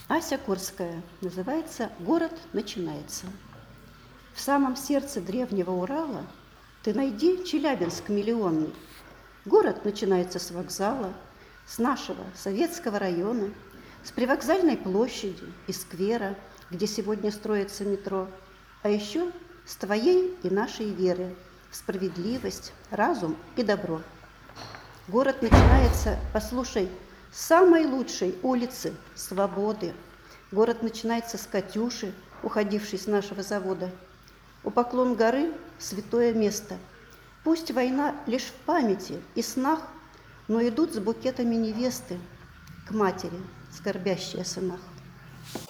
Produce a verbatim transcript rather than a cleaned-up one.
Ася Курская. Называется «Город начинается». В самом сердце древнего Урала ты найди Челябинск миллионный. Город начинается с вокзала, с нашего советского района, с привокзальной площади и сквера, где сегодня строится метро, а еще с твоей и нашей веры в справедливость, разум и добро. Город начинается, послушай, с самой лучшей улицы Свободы. Город начинается с Катюши, уходившей с нашего завода. У Поклон горы святое место. Пусть война лишь в памяти и снах, но идут с букетами невесты к матери, скорбящей о сынах.